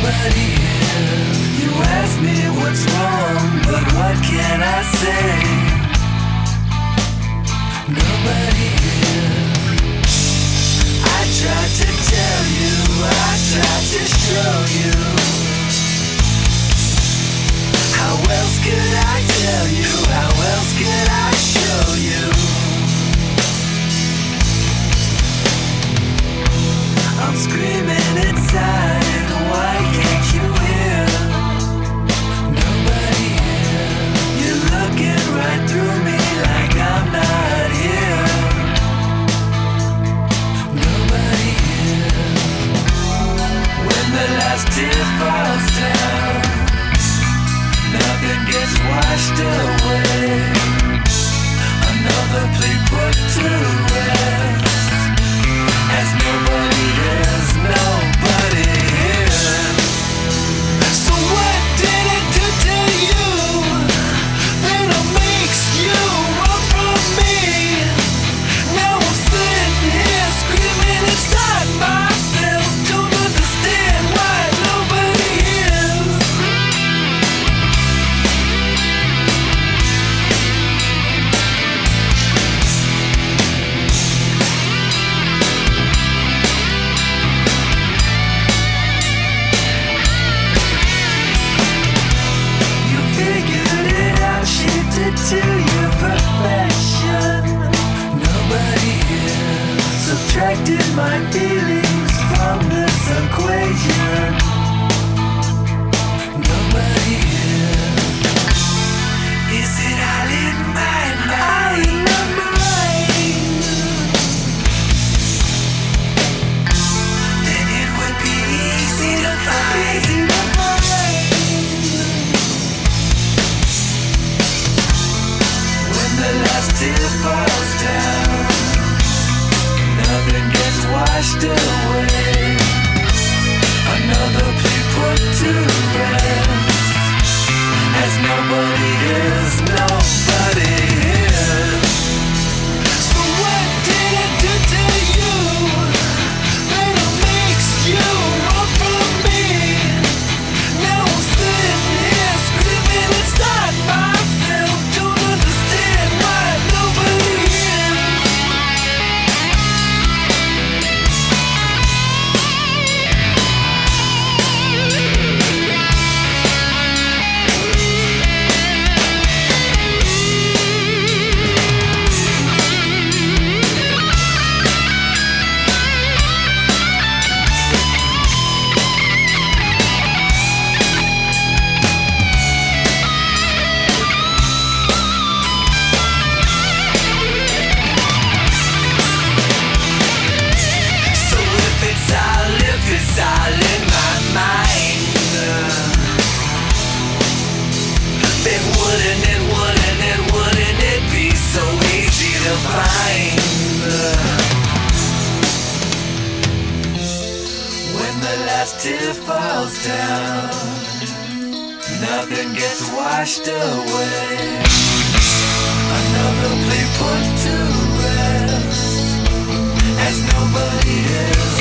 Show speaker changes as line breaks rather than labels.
Nobody here. You ask me what's wrong, but what can I say? Nobody here. I tried to tell you, I tried to show you. How else could I tell you? How else could I show you? I'm screaming inside, why can't you hear? Nobody here. You're looking right through me like I'm not here. Nobody here. When the last tear falls down, nothing gets washed away. Another plea put to rest. As nobody is, nobody here. So what did it do to you that it makes you run from me? Now I'm sitting here screaming inside myself. Don't understand why nobody is. To your perfection. Nobody here subtracted my feelings from this equation. Nobody here. Is it all in my mind? Then it would be easy to find. The last tear falls down, nothing gets washed away. Another plea put to rest. As nobody is, nobody here. So what did it do to you that it makes you run from me? Now I'm sitting here screaming inside myself. Don't understand why nobody is. It's all in my mind. Then wouldn't it be so easy to find? When the last tear falls down, nothing gets washed away. Another plea put to rest. As nobody is.